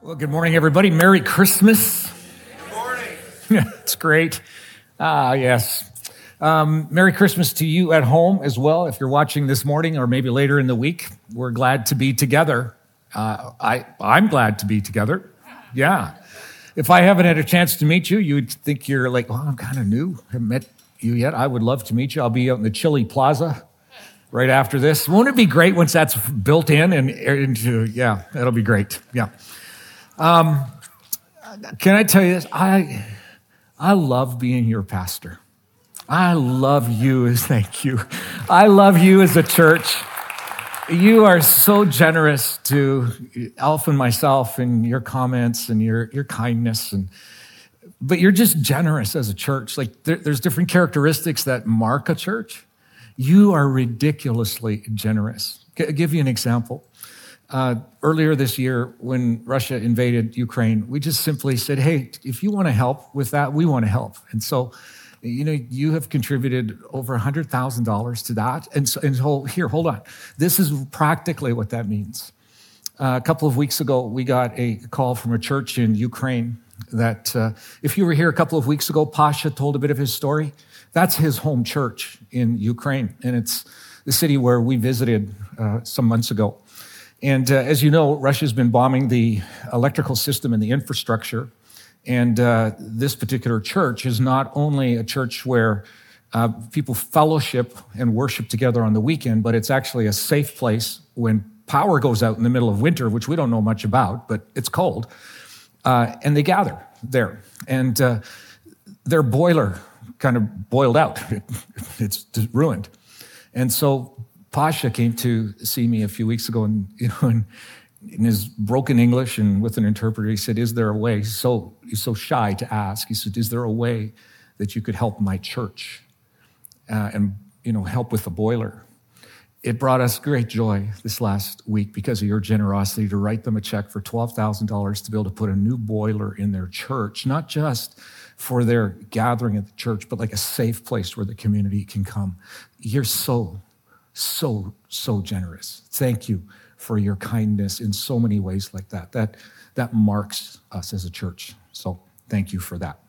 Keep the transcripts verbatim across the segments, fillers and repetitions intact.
Well, good morning, everybody. Merry Christmas. Good morning. Yeah, it's great. Ah, yes. Um, Merry Christmas to you at home as well. If you're watching this morning or maybe later in the week, we're glad to be together. Uh, I, I'm glad to be together. Yeah. If I haven't had a chance to meet you, you'd think you're like, well, I'm kind of new. I haven't met you yet. I would love to meet you. I'll be out in the Chili Plaza right after this. Won't it be great once that's built in and into, yeah, that'll be great. Yeah. Um, can I tell you this? I, I love being your pastor. I love you as, thank you. I love you as a church. You are so generous to Alf and myself and your comments and your, your kindness. And, but you're just generous as a church. Like there, there's different characteristics that mark a church. You are ridiculously generous. I'll give you an example. Uh, earlier this year, when Russia invaded Ukraine, we just simply said, hey, if you want to help with that, we want to help. And so, you know, you have contributed over one hundred thousand dollars to that. And so, and so, here, hold on. This is practically what that means. Uh, a couple of weeks ago, we got a call from a church in Ukraine that, uh, if you were here a couple of weeks ago, Pasha told a bit of his story. That's his home church in Ukraine. And it's the city where we visited uh, some months ago. And uh, as you know, Russia's been bombing the electrical system and the infrastructure. And uh, this particular church is not only a church where uh, people fellowship and worship together on the weekend, but it's actually a safe place when power goes out in the middle of winter, which we don't know much about, but it's cold. Uh, and they gather there. And uh, their boiler kind of boiled out. It's ruined. And so Pasha came to see me a few weeks ago, and you know, in, in his broken English and with an interpreter, he said, "Is there a way?" He's so he's so shy to ask. He said, "Is there a way that you could help my church uh, and you know help with the boiler?" It brought us great joy this last week because of your generosity to write them a check for twelve thousand dollars to be able to put a new boiler in their church, not just for their gathering at the church, but like a safe place where the community can come. You're so. So, so generous. Thank you for your kindness in so many ways like that. That, that marks us as a church. So thank you for that.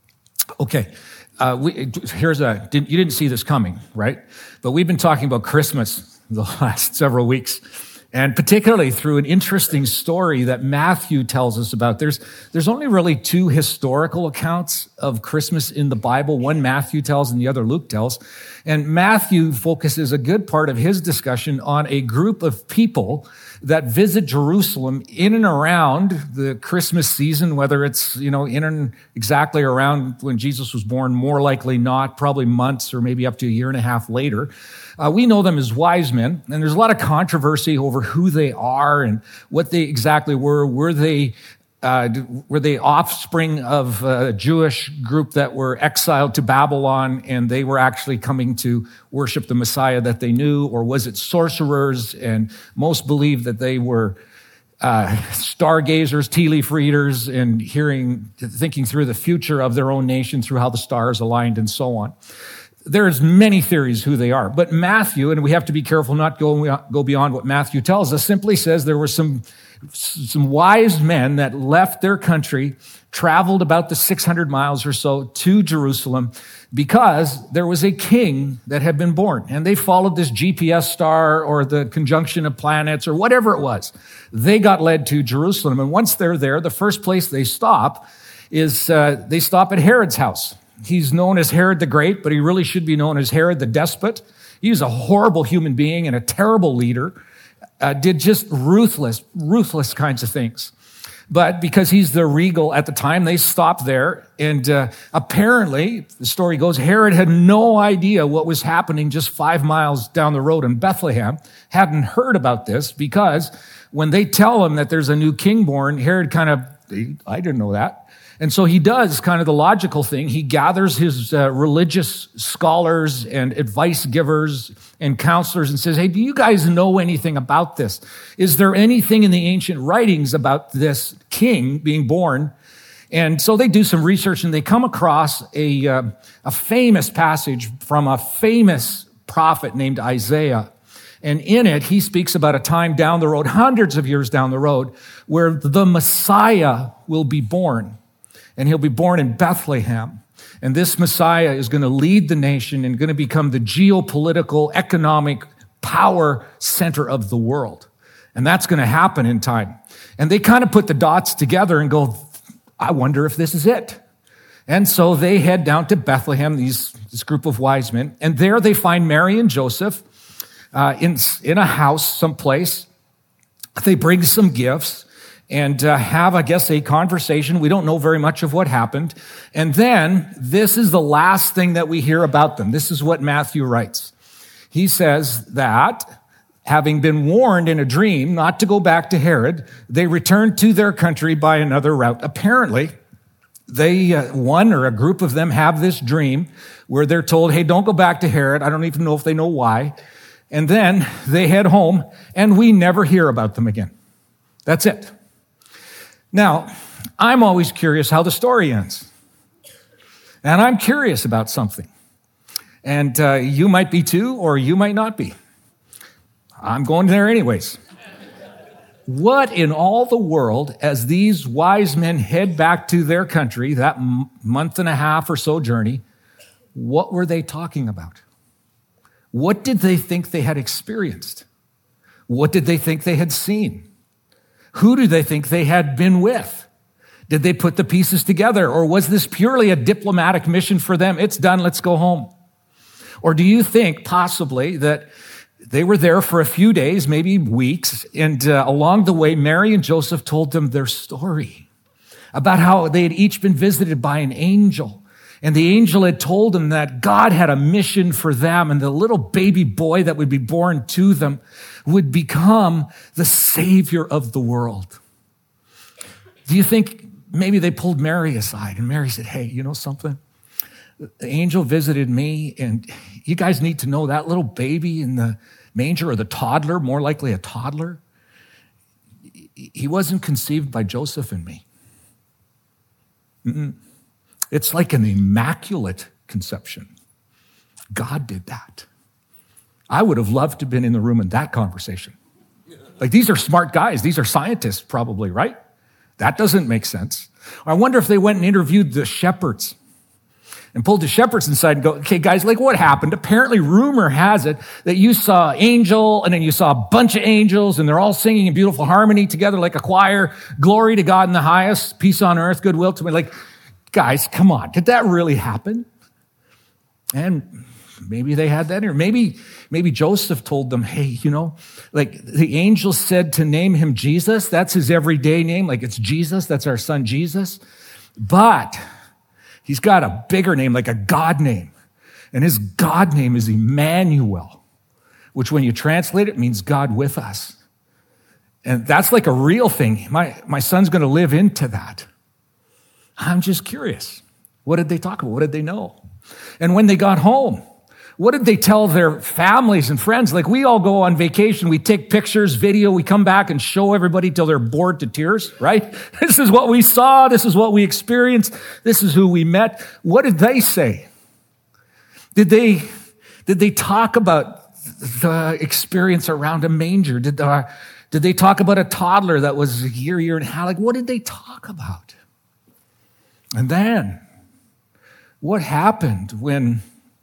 Okay, uh, we, here's a, didn't, you didn't see this coming, right? But we've been talking about Christmas the last several weeks, and particularly through an interesting story that Matthew tells us about. There's, there's only really two historical accounts of Christmas in the Bible. One Matthew tells and the other Luke tells. And Matthew focuses a good part of his discussion on a group of people that visit Jerusalem in and around the Christmas season, whether it's, you know, in and exactly around when Jesus was born, more likely not, probably months or maybe up to a year and a half later. Uh, we know them as wise men, and there's a lot of controversy over who they are and what they exactly were. Were they Uh, were they offspring of a Jewish group that were exiled to Babylon and they were actually coming to worship the Messiah that they knew? Or was it sorcerers? And most believe that they were uh, stargazers, tea leaf readers, and hearing, thinking through the future of their own nation through how the stars aligned and so on. There's many theories who they are. But Matthew, and we have to be careful not to go beyond what Matthew tells us, simply says there were some Some wise men that left their country, traveled about the six hundred miles or so to Jerusalem because there was a king that had been born. And they followed this G P S star or the conjunction of planets or whatever it was. They got led to Jerusalem. And once they're there, the first place they stop is uh, they stop at Herod's house. He's known as Herod the Great, but he really should be known as Herod the Despot. He was a horrible human being and a terrible leader. Uh, did just ruthless, ruthless kinds of things. But because he's the regal at the time, they stopped there. And uh, apparently, the story goes, Herod had no idea what was happening just five miles down the road in Bethlehem, hadn't heard about this, because when they tell him that there's a new king born, Herod kind of, I didn't know that. And so he does kind of the logical thing. He gathers his uh, religious scholars and advice givers and counselors and says, hey, do you guys know anything about this? Is there anything in the ancient writings about this king being born? And so they do some research and they come across a, uh, a famous passage from a famous prophet named Isaiah. And in it, he speaks about a time down the road, hundreds of years down the road, where the Messiah will be born. And he'll be born in Bethlehem. And this Messiah is going to lead the nation and going to become the geopolitical, economic power center of the world. And that's going to happen in time. And they kind of put the dots together and go, I wonder if this is it. And so they head down to Bethlehem, these, this group of wise men. And there they find Mary and Joseph uh, in, in a house someplace. They bring some gifts and uh, have, I guess, a conversation. We don't know very much of what happened. And then this is the last thing that we hear about them. This is what Matthew writes. He says that, having been warned in a dream not to go back to Herod, they returned to their country by another route. Apparently, they, uh, one or a group of them have this dream where they're told, hey, don't go back to Herod. I don't even know if they know why. And then they head home, and we never hear about them again. That's it. Now, I'm always curious how the story ends. And I'm curious about something. And uh, you might be too, or you might not be. I'm going there anyways. What in all the world, as these wise men head back to their country, that m- month and a half or so journey, what were they talking about? What did they think they had experienced? What did they think they had seen? Who do they think they had been with? Did they put the pieces together? Or was this purely a diplomatic mission for them? It's done, let's go home. Or do you think possibly that they were there for a few days, maybe weeks, and uh, along the way, Mary and Joseph told them their story about how they had each been visited by an angel. And the angel had told them that God had a mission for them, and the little baby boy that would be born to them would become the Savior of the world. Do you think maybe they pulled Mary aside, and Mary said, hey, you know something? The angel visited me, and you guys need to know that little baby in the manger, or the toddler, more likely a toddler, he wasn't conceived by Joseph and me. Mm-mm. It's like an immaculate conception. God did that. I would have loved to have been in the room in that conversation. Like, these are smart guys. These are scientists probably, right? That doesn't make sense. I wonder if they went and interviewed the shepherds and pulled the shepherds inside and go, okay, guys, like, what happened? Apparently, rumor has it that you saw an angel, and then you saw a bunch of angels, and they're all singing in beautiful harmony together like a choir. Glory to God in the highest, peace on earth, goodwill to me. Like, guys, come on. Did that really happen? And maybe they had that, or maybe, maybe Joseph told them, hey, you know, like, the angel said to name him Jesus. That's his everyday name. Like, it's Jesus. That's our son, Jesus. But he's got a bigger name, like a God name. And his God name is Emmanuel, which when you translate it means God with us. And that's like a real thing. My, my son's going to live into that. I'm just curious. What did they talk about? What did they know? And when they got home, what did they tell their families and friends? Like, we all go on vacation, we take pictures, video, we come back and show everybody till they're bored to tears, right? This is what we saw. This is what we experienced. This is who we met. What did they say? Did they, did they talk about the experience around a manger? Did, uh, did they talk about a toddler that was a year, year and a half? Like, what did they talk about? And then, what happened when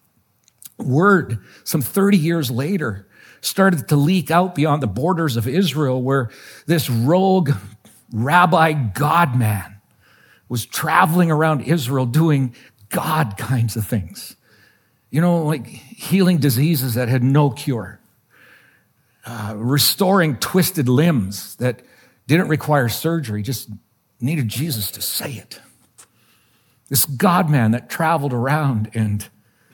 word some thirty years later started to leak out beyond the borders of Israel, where this rogue rabbi God-man was traveling around Israel doing God kinds of things? You know, like healing diseases that had no cure, uh, restoring twisted limbs that didn't require surgery, just needed Jesus to say it. This God-man that traveled around, and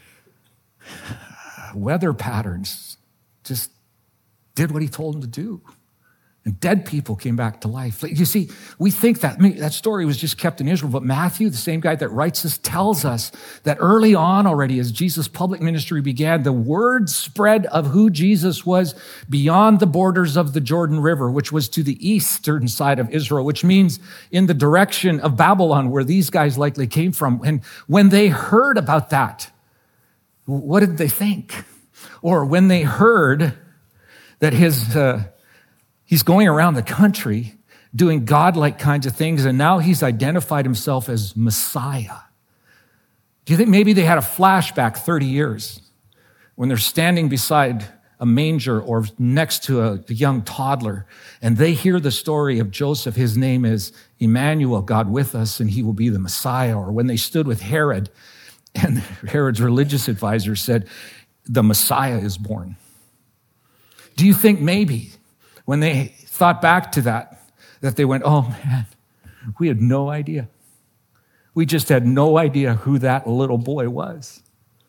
weather patterns just did what he told him to do. And dead people came back to life. You see, we think that I mean, that story was just kept in Israel, but Matthew, the same guy that writes this, tells us that early on already, as Jesus' public ministry began, the word spread of who Jesus was beyond the borders of the Jordan River, which was to the eastern side of Israel, which means in the direction of Babylon, where these guys likely came from. And when they heard about that, what did they think? Or when they heard that his uh, he's going around the country doing godlike kinds of things, and now he's identified himself as Messiah. Do you think maybe they had a flashback thirty years when they're standing beside a manger or next to a, a young toddler, and they hear the story of Joseph? His name is Emmanuel, God with us, and he will be the Messiah. Or when they stood with Herod, and Herod's religious advisor said, the Messiah is born. Do you think maybe when they thought back to that, that they went, oh man, we had no idea. We just had no idea who that little boy was.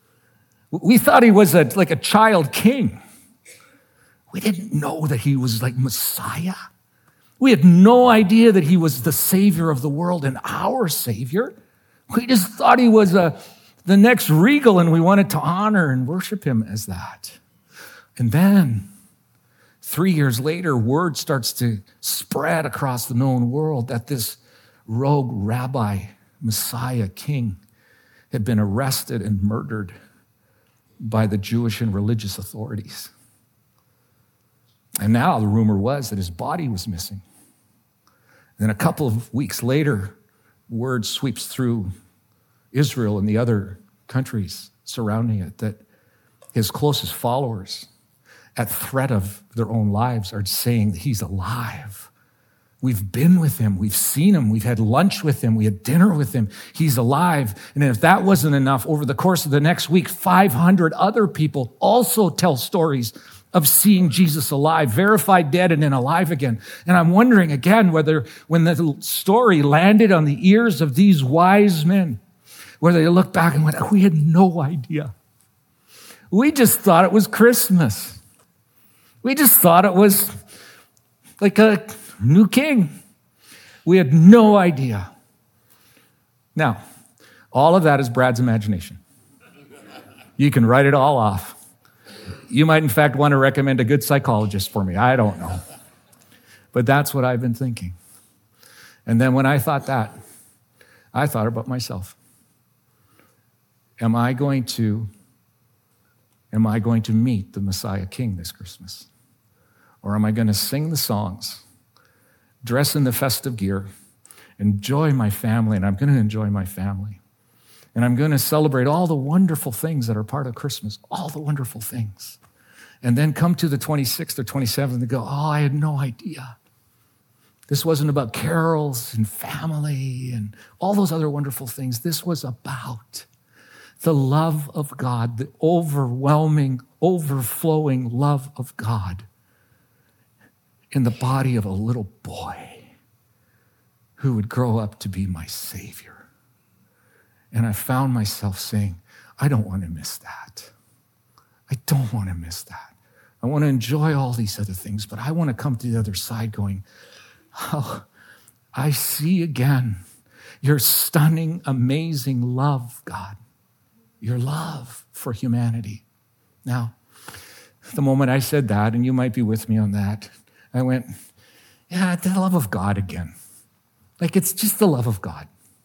We thought he was a, like a child king. We didn't know that he was like Messiah. We had no idea that he was the Savior of the world and our Savior. We just thought he was a, the next regal, and we wanted to honor and worship him as that. And then, three years later, word starts to spread across the known world that this rogue rabbi, Messiah, king, had been arrested and murdered by the Jewish and religious authorities. And now the rumor was that his body was missing. Then a couple of weeks later, word sweeps through Israel and the other countries surrounding it that his closest followers, at threat of their own lives, are saying that he's alive. We've been with him. We've seen him. We've had lunch with him. We had dinner with him. He's alive. And if that wasn't enough, over the course of the next week, five hundred other people also tell stories of seeing Jesus alive, verified dead and then alive again. And I'm wondering again whether when the story landed on the ears of these wise men, whether they looked back and went, we had no idea. We just thought it was Christmas. We just thought it was like a new king. We had no idea. Now, all of that is Brad's imagination. You can write it all off. You might, in fact, want to recommend a good psychologist for me. I don't know. But that's what I've been thinking. And then when I thought that, I thought about myself. Am I going to, am I going to meet the Messiah King this Christmas? Or am I going to sing the songs, dress in the festive gear, enjoy my family, and I'm going to enjoy my family. And I'm going to celebrate all the wonderful things that are part of Christmas, all the wonderful things. And then come to the twenty-sixth or twenty-seventh and go, oh, I had no idea. This wasn't about carols and family and all those other wonderful things. This was about the love of God, the overwhelming, overflowing love of God in the body of a little boy who would grow up to be my Savior. And I found myself saying, I don't want to miss that. I don't want to miss that. I want to enjoy all these other things, but I want to come to the other side going, oh, I see again your stunning, amazing love, God. Your love for humanity. Now, the moment I said that, and you might be with me on that, I went, yeah, the love of God again. Like, it's just the love of God.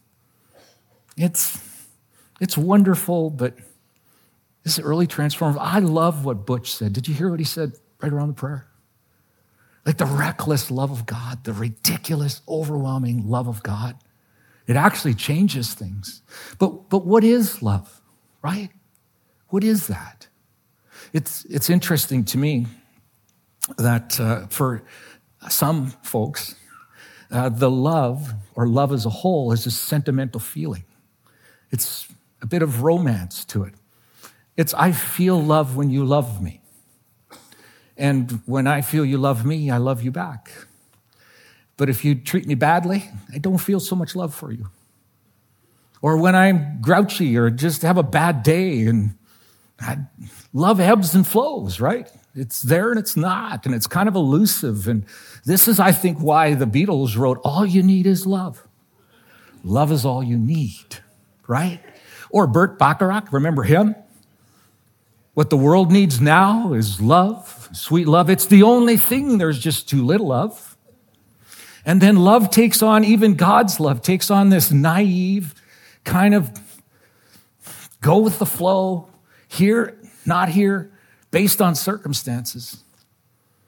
It's, it's wonderful, but this is early transformative. I love what Butch said. Did you hear what he said right around the prayer? Like the reckless love of God, the ridiculous, overwhelming love of God. It actually changes things. But, but what is love, right? What is that? It's, it's interesting to me that uh, for some folks, uh, the love, or love as a whole, is a sentimental feeling. It's a bit of romance to it. It's, I feel love when you love me. And when I feel you love me, I love you back. But if you treat me badly, I don't feel so much love for you. Or when I'm grouchy or just have a bad day, and I, love ebbs and flows, right? It's there and it's not, and it's kind of elusive. And this is, I think, why the Beatles wrote, all you need is love. Love is all you need, right? Or Burt Bacharach, remember him? What the world needs now is love, sweet love. It's the only thing there's just too little of. And then love takes on, even God's love, takes on this naive kind of go with the flow, here, not here, based on circumstances.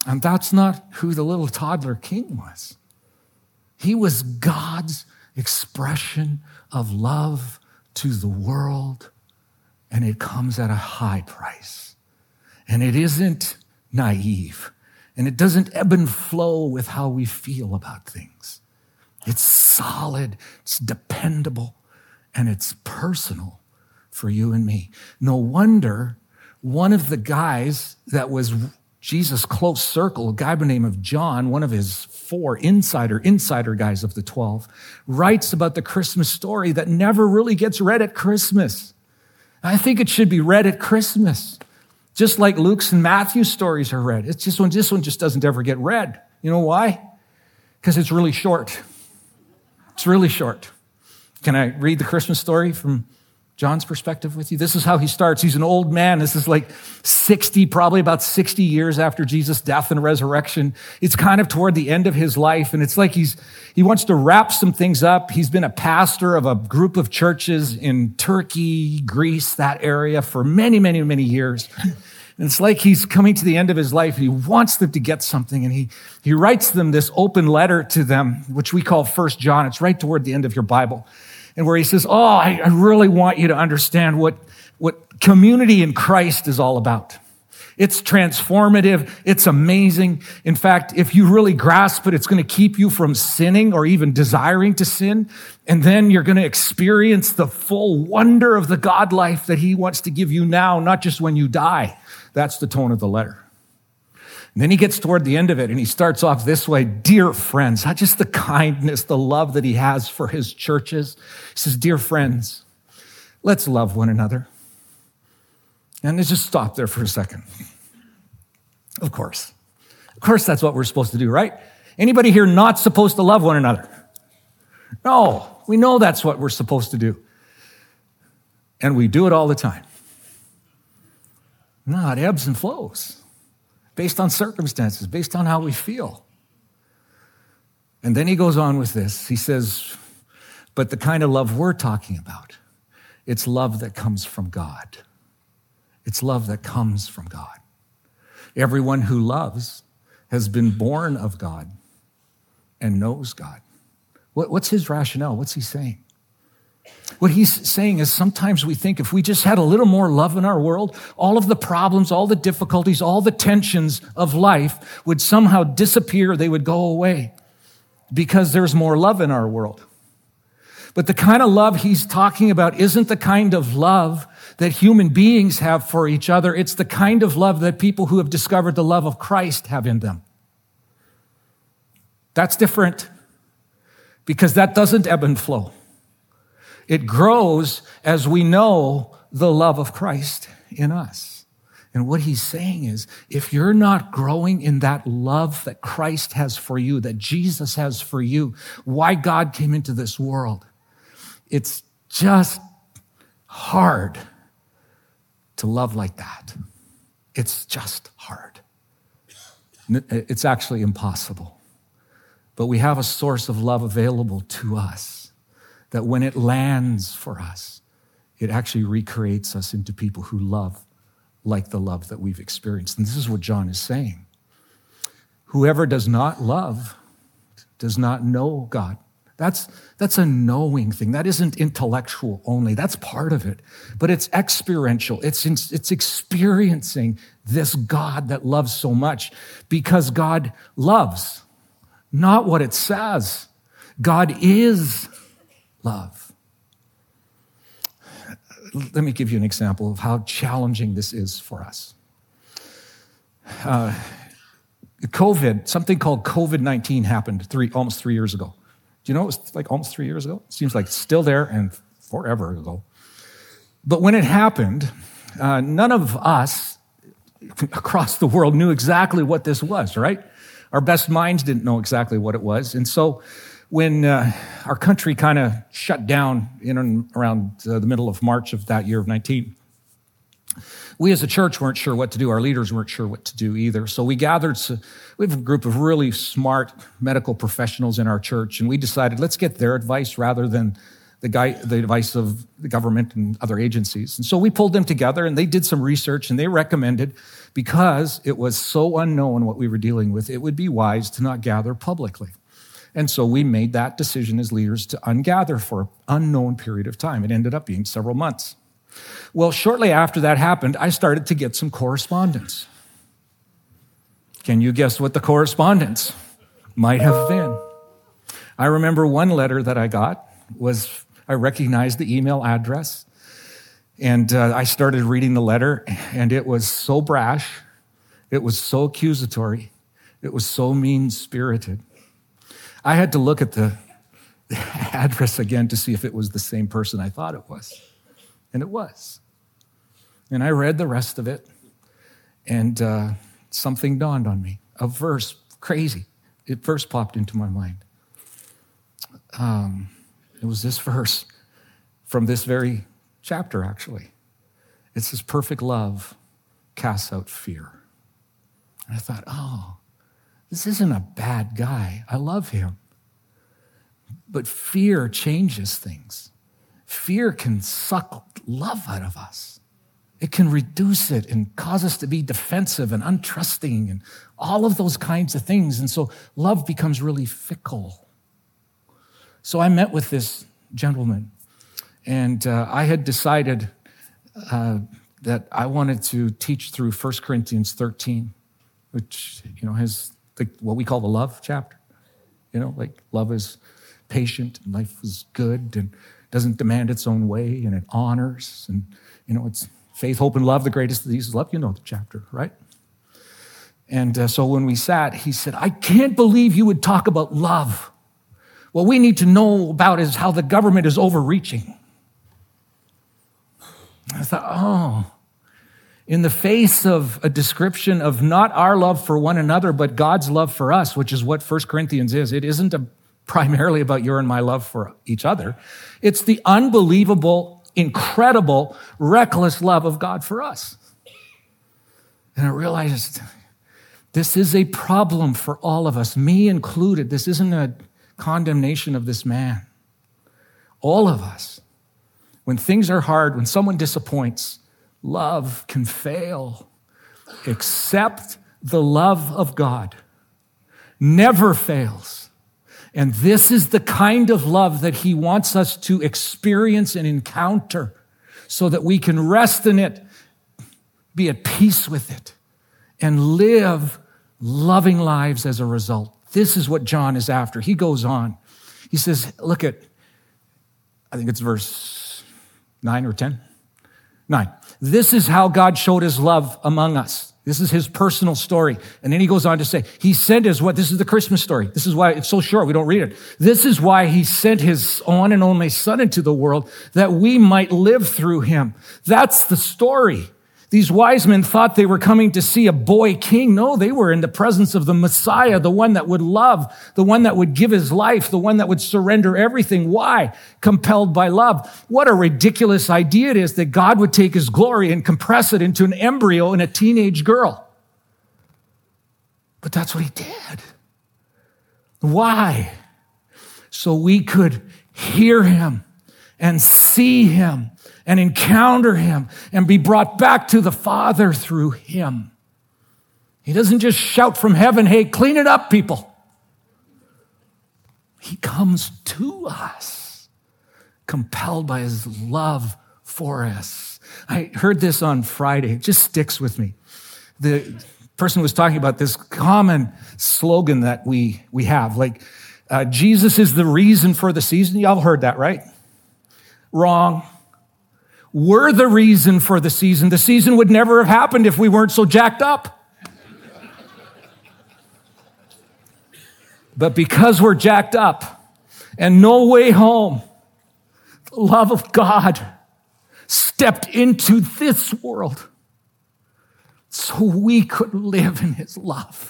And that's not who the little toddler king was. He was God's expression of love to the world, and it comes at a high price. And it isn't naive, and it doesn't ebb and flow with how we feel about things. It's solid, it's dependable, and it's personal for you and me. No wonder one of the guys that was Jesus' close circle, a guy by the name of John, one of his four insider, insider guys of the twelve, writes about the Christmas story that never really gets read at Christmas. I think it should be read at Christmas, just like Luke's and Matthew's stories are read. It's just one, this one just doesn't ever get read. You know why? Because it's really short. It's really short. Can I read the Christmas story from John's perspective with you? This is how he starts. He's an old man. This is like sixty, probably about sixty years after Jesus' death and resurrection. It's kind of toward the end of his life. And it's like he's, he wants to wrap some things up. He's been a pastor of a group of churches in Turkey, Greece, that area for many, many, many years. And it's like he's coming to the end of his life and he wants them to get something. And he, he writes them this open letter to them, which we call First John. It's right toward the end of your Bible. And where he says, oh, I, I really want you to understand what, what community in Christ is all about. It's transformative. It's amazing. In fact, if you really grasp it, it's going to keep you from sinning or even desiring to sin. And then you're going to experience the full wonder of the God life that he wants to give you now, not just when you die. That's the tone of the letter. And then he gets toward the end of it and he starts off this way. Dear friends, not just the kindness, the love that he has for his churches. He says, dear friends, let's love one another. And let's just stop there for a second. Of course. Of course, that's what we're supposed to do, right? Anybody here not supposed to love one another? No, we know that's what we're supposed to do. And we do it all the time. No, it ebbs and flows based on circumstances, based on how we feel. And then he goes on with this. He says, but the kind of love we're talking about, it's love that comes from God. It's love that comes from God. Everyone who loves has been born of God and knows God. What, what's his rationale? What's he saying? What he's saying is sometimes we think if we just had a little more love in our world, all of the problems, all the difficulties, all the tensions of life would somehow disappear. They would go away because there's more love in our world. But the kind of love he's talking about isn't the kind of love that human beings have for each other. It's the kind of love that people who have discovered the love of Christ have in them. That's different because that doesn't ebb and flow. It grows as we know the love of Christ in us. And what he's saying is, if you're not growing in that love that Christ has for you, that Jesus has for you, why God came into this world, it's just hard to love like that. It's just hard. It's actually impossible. But we have a source of love available to us that when it lands for us, it actually recreates us into people who love like the love that we've experienced. And this is what John is saying. Whoever does not love does not know God. That's, that's a knowing thing. That isn't intellectual only. That's part of it. But it's experiential. It's, it's experiencing this God that loves so much because God loves, not what it says. God is love. Let me give you an example of how challenging this is for us. Uh, COVID, something called covid nineteen happened three, almost three years ago. Do you know it was like almost three years ago? It seems like it's still there and forever ago. But when it happened, uh, none of us across the world knew exactly what this was, right? Our best minds didn't know exactly what it was. And so when uh, our country kind of shut down in and around uh, the middle of March of that year of nineteen, we as a church weren't sure what to do. Our leaders weren't sure what to do either. So we gathered, so we have a group of really smart medical professionals in our church, and we decided let's get their advice rather than the, guy, the advice of the government and other agencies. And so we pulled them together, and they did some research, and they recommended, because it was so unknown what we were dealing with, it would be wise to not gather publicly. And so we made that decision as leaders to ungather for an unknown period of time. It ended up being several months. Well, shortly after that happened, I started to get some correspondence. Can you guess what the correspondence might have been? I remember one letter that I got was, I recognized the email address, and uh, I started reading the letter, and it was so brash, it was so accusatory, it was so mean-spirited. I had to look at the address again to see if it was the same person I thought it was. And it was. And I read the rest of it, and uh, something dawned on me. A verse, crazy. It first popped into my mind. Um, it was this verse from this very chapter, actually. It says, perfect love casts out fear. And I thought, oh, this isn't a bad guy. I love him. But fear changes things. Fear can suck love out of us. It can reduce it and cause us to be defensive and untrusting and all of those kinds of things. And so love becomes really fickle. So I met with this gentleman, and uh, I had decided uh, that I wanted to teach through First Corinthians thirteen, which, you know, has the, what we call the love chapter. You know, like love is patient and life is good and doesn't demand its own way, and it honors, and, you know, it's faith, hope, and love. The greatest of these is love. You know the chapter, right? And uh, so when we sat, he said, I can't believe you would talk about love. What we need to know about is how the government is overreaching. I thought, oh, in the face of a description of not our love for one another, but God's love for us, which is what First Corinthians is. It isn't a, primarily about your and my love for each other. It's the unbelievable, incredible, reckless love of God for us. And I realized this is a problem for all of us, me included. This isn't a condemnation of this man. All of us. When things are hard, when someone disappoints, love can fail. Except the love of God never fails. And this is the kind of love that he wants us to experience and encounter so that we can rest in it, be at peace with it, and live loving lives as a result. This is what John is after. He goes on. He says, look at, I think it's verse nine or ten. Nine. This is how God showed his love among us. This is his personal story. And then he goes on to say, he sent his what? This is the Christmas story. This is why it's so short. We don't read it. This is why he sent his one and only son into the world, that we might live through him. That's the story. These wise men thought they were coming to see a boy king. No, they were in the presence of the Messiah, the one that would love, the one that would give his life, the one that would surrender everything. Why? Compelled by love. What a ridiculous idea it is that God would take his glory and compress it into an embryo in a teenage girl. But that's what he did. Why? So we could hear him and see him and encounter him and be brought back to the Father through him. He doesn't just shout from heaven, hey, clean it up, people. He comes to us, compelled by his love for us. I heard this on Friday. It just sticks with me. The person was talking about this common slogan that we, we have, like, uh, Jesus is the reason for the season. Y'all heard that, right? Wrong. We're the reason for the season. The season would never have happened if we weren't so jacked up. But because we're jacked up and no way home, the love of God stepped into this world so we could live in his love.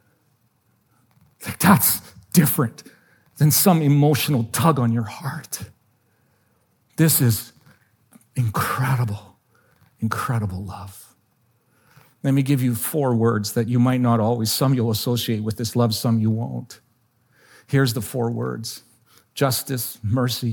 Like, that's different than some emotional tug on your heart. This is incredible, incredible love. Let me give you four words that you might not always, some you'll associate with this love, some you won't. Here's the four words: justice, mercy,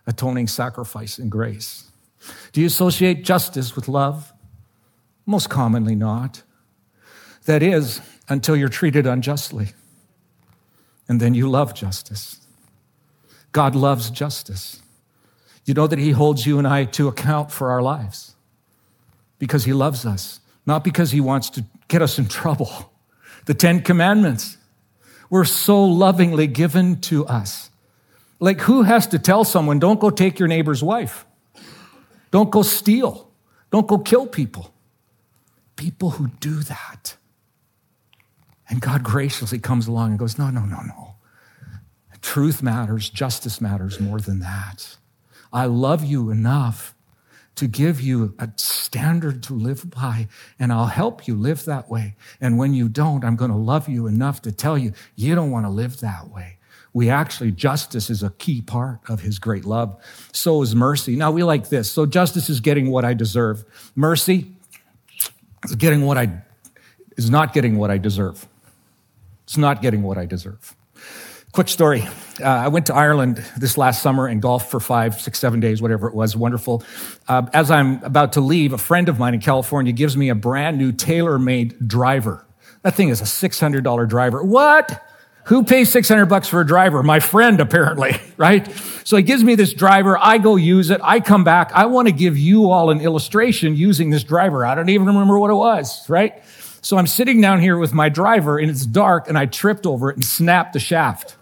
atoning sacrifice and grace. Do you associate justice with love? Most commonly not. That is, until you're treated unjustly. And then you love justice. God loves justice. You know that he holds you and I to account for our lives because he loves us, not because he wants to get us in trouble. The Ten Commandments were so lovingly given to us. Like, who has to tell someone, don't go take your neighbor's wife? Don't go steal. Don't go kill people. People who do that. And God graciously comes along and goes, no, no, no, no. Truth matters. Justice matters more than that. I love you enough to give you a standard to live by, and I'll help you live that way. And when you don't, I'm going to love you enough to tell you, you don't want to live that way. We actually, justice is a key part of his great love. So is mercy. Now, we like this. So justice is getting what I deserve. Mercy is getting what I, is not getting what I deserve. It's not getting what I deserve. Quick story. Uh, I went to Ireland this last summer and golfed for five, six, seven days, whatever it was. Wonderful. Uh, as I'm about to leave, a friend of mine in California gives me a brand new tailor-made driver. That thing is a six hundred dollars driver. What? Who pays six hundred bucks for a driver? My friend, apparently, right? So he gives me this driver. I go use it. I come back. I want to give you all an illustration using this driver. I don't even remember what it was, right? So I'm sitting down here with my driver, and it's dark, and I tripped over it and snapped the shaft.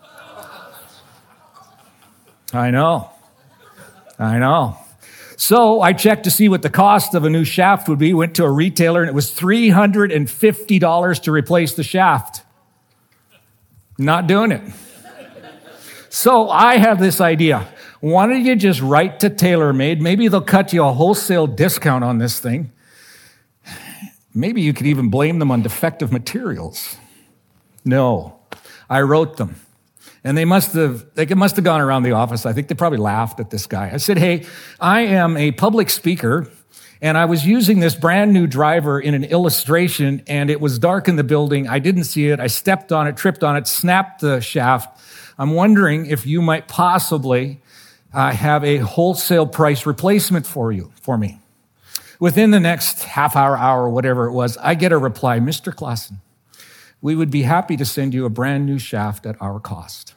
I know. I know. So I checked to see what the cost of a new shaft would be, went to a retailer, and it was three hundred fifty dollars to replace the shaft. Not doing it. So I have this idea. Why don't you just write to TaylorMade? Maybe they'll cut you a wholesale discount on this thing. Maybe you could even blame them on defective materials. No, I wrote them. And they must have, they must have gone around the office. I think they probably laughed at this guy. I said, hey, I am a public speaker, and I was using this brand new driver in an illustration, and it was dark in the building. I didn't see it. I stepped on it, tripped on it, snapped the shaft. I'm wondering if you might possibly uh, have a wholesale price replacement for you, for me. Within the next half hour, hour, whatever it was, I get a reply, Mister Claassen, we would be happy to send you a brand new shaft at our cost.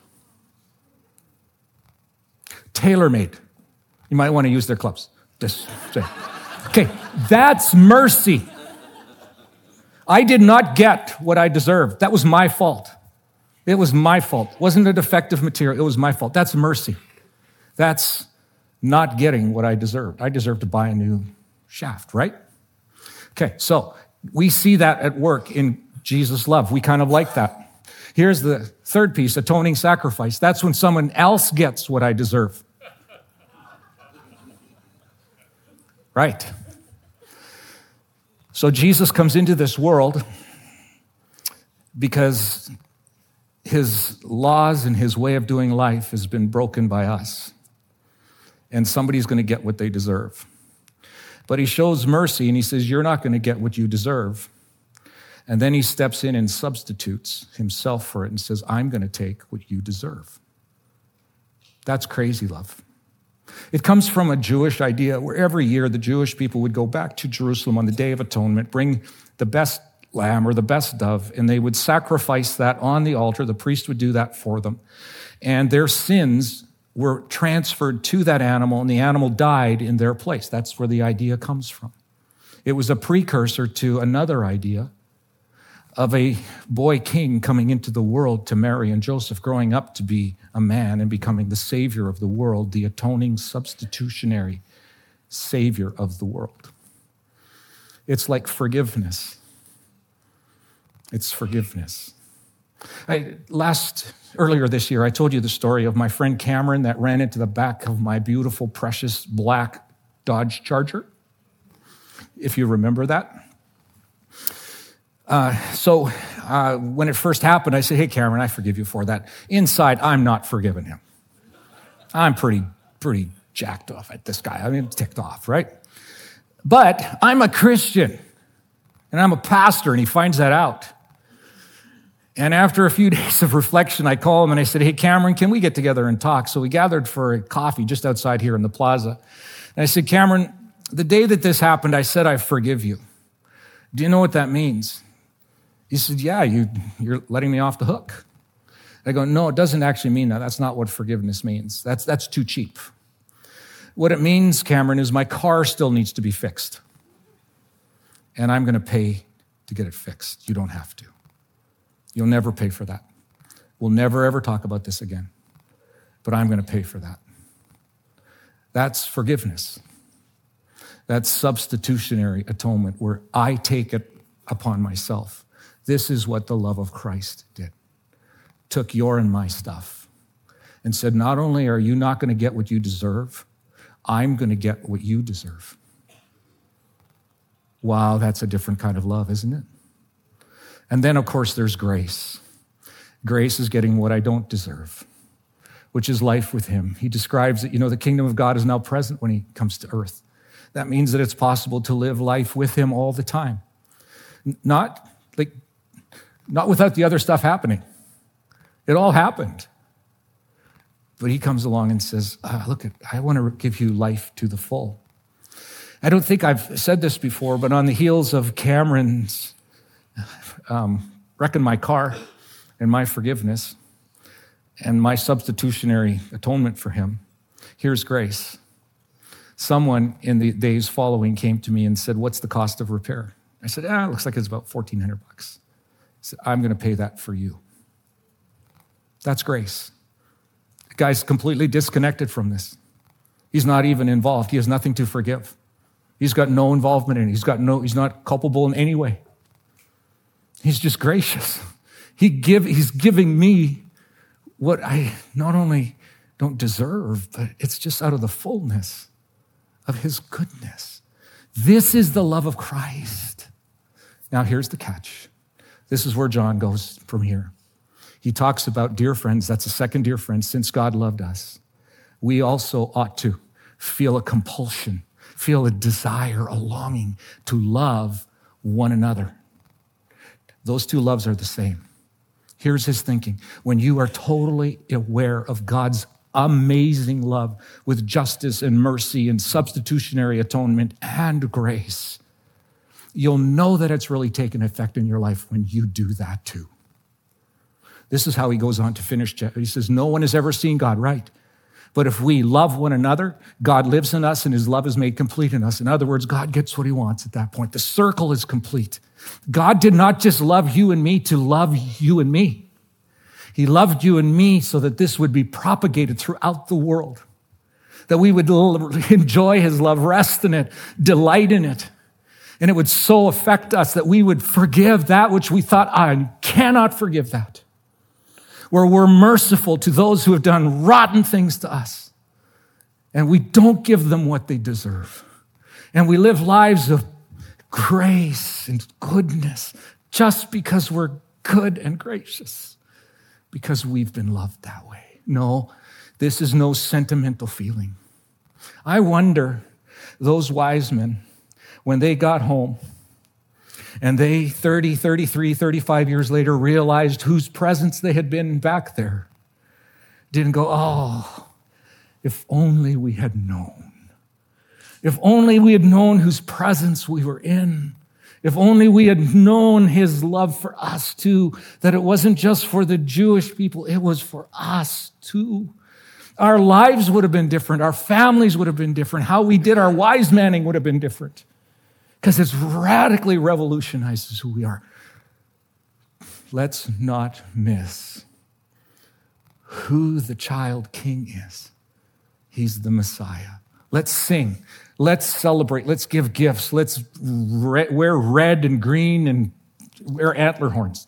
TaylorMade. You might want to use their clubs. Just say. Okay, that's mercy. I did not get what I deserved. That was my fault. It was my fault. It wasn't a defective material. It was my fault. That's mercy. That's not getting what I deserved. I deserved to buy a new shaft, right? Okay, so we see that at work in Jesus' love. We kind of like that. Here's the third piece, atoning sacrifice. That's when someone else gets what I deserve. Right. So Jesus comes into this world because his laws and his way of doing life has been broken by us. And somebody's going to get what they deserve. But he shows mercy and he says, you're not going to get what you deserve. And then he steps in and substitutes himself for it and says, I'm going to take what you deserve. That's crazy love. It comes from a Jewish idea where every year the Jewish people would go back to Jerusalem on the Day of Atonement, bring the best lamb or the best dove, and they would sacrifice that on the altar. The priest would do that for them. And their sins were transferred to that animal, and the animal died in their place. That's where the idea comes from. It was a precursor to another idea of a boy king coming into the world to Mary and Joseph, growing up to be a man and becoming the savior of the world, the atoning, substitutionary savior of the world. It's like forgiveness. It's forgiveness. I, last, earlier this year, I told you the story of my friend Cameron that ran into the back of my beautiful, precious black Dodge Charger, if you remember that. Uh, so uh, when it first happened, I said, hey, Cameron, I forgive you for that. Inside, I'm not forgiving him. I'm pretty, pretty jacked off at this guy. I mean, ticked off, right? But I'm a Christian, and I'm a pastor, and he finds that out. And after a few days of reflection, I called him and I said, hey, Cameron, can we get together and talk? So we gathered for a coffee just outside here in the plaza. And I said, Cameron, the day that this happened, I said, I forgive you. Do you know what that means? He said, yeah, you, you're letting me off the hook. I go, no, it doesn't actually mean that. That's not what forgiveness means. That's, that's too cheap. What it means, Cameron, is my car still needs to be fixed. And I'm going to pay to get it fixed. You don't have to. You'll never pay for that. We'll never, ever talk about this again. But I'm going to pay for that. That's forgiveness. That's substitutionary atonement, where I take it upon myself. This is what the love of Christ did. Took your and my stuff and said, not only are you not going to get what you deserve, I'm going to get what you deserve. Wow, that's a different kind of love, isn't it? And then, of course, there's grace. Grace is getting what I don't deserve, which is life with him. He describes it, you know, the kingdom of God is now present when he comes to earth. That means that it's possible to live life with him all the time. Not like, not without the other stuff happening. It all happened. But he comes along and says, ah, look, I want to give you life to the full. I don't think I've said this before, but on the heels of Cameron's um, wrecking my car and my forgiveness and my substitutionary atonement for him, here's grace. Someone in the days following came to me and said, what's the cost of repair? I said, ah, it looks like it's about fourteen hundred bucks. He said, I'm going to pay that for you. That's grace. The guy's completely disconnected from this. He's not even involved. He has nothing to forgive. He's got no involvement in it. He's got no, he's not culpable in any way. He's just gracious. He give, he's giving me what I not only don't deserve, but it's just out of the fullness of his goodness. This is the love of Christ. Now, here's the catch. This is where John goes from here. He talks about, dear friends, that's a second dear friend, since God loved us, we also ought to feel a compulsion, feel a desire, a longing to love one another. Those two loves are the same. Here's his thinking. When you are totally aware of God's amazing love with justice and mercy and substitutionary atonement and grace, you'll know that it's really taken effect in your life when you do that too. This is how he goes on to finish. He says, no one has ever seen God, right? But if we love one another, God lives in us and his love is made complete in us. In other words, God gets what he wants at that point. The circle is complete. God did not just love you and me to love you and me. He loved you and me so that this would be propagated throughout the world, that we would enjoy his love, rest in it, delight in it. And it would so affect us that we would forgive that which we thought, I cannot forgive that. Where we're merciful to those who have done rotten things to us. And we don't give them what they deserve. And we live lives of grace and goodness just because we're good and gracious. Because we've been loved that way. No, this is no sentimental feeling. I wonder, those wise men, when they got home, and they, thirty, thirty-three, thirty-five years later, realized whose presence they had been back there, didn't go, oh, if only we had known. If only we had known whose presence we were in. If only we had known his love for us too, that it wasn't just for the Jewish people, it was for us too. Our lives would have been different. Our families would have been different. How we did our wise manning would have been different. Because it's radically revolutionizes who we are. Let's not miss who the child king is. He's the Messiah. Let's sing. Let's celebrate. Let's give gifts. Let's re- wear red and green and wear antler horns.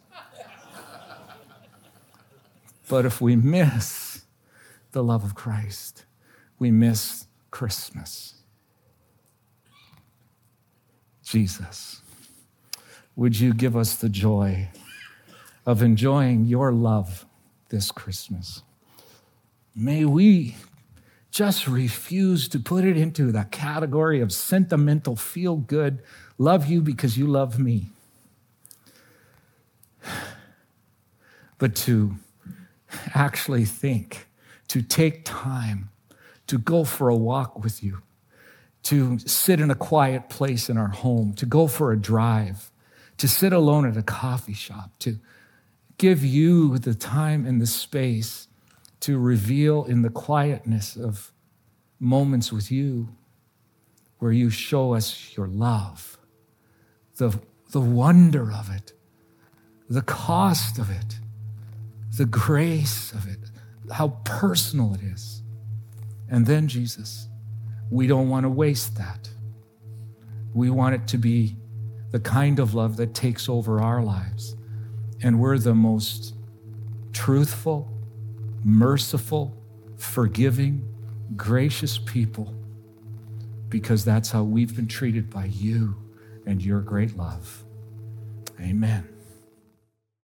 But if we miss the love of Christ, we miss Christmas. Jesus, would you give us the joy of enjoying your love this Christmas? May we just refuse to put it into the category of sentimental, feel good, love you because you love me. but to actually think, to take time, to go for a walk with you, to sit in a quiet place in our home, to go for a drive, to sit alone at a coffee shop, to give you the time and the space to reveal in the quietness of moments with you where you show us your love, the, the wonder of it, the cost of it, the grace of it, how personal it is. And then, Jesus, we don't want to waste that. We want it to be the kind of love that takes over our lives. And we're the most truthful, merciful, forgiving, gracious people because that's how we've been treated by you and your great love. Amen.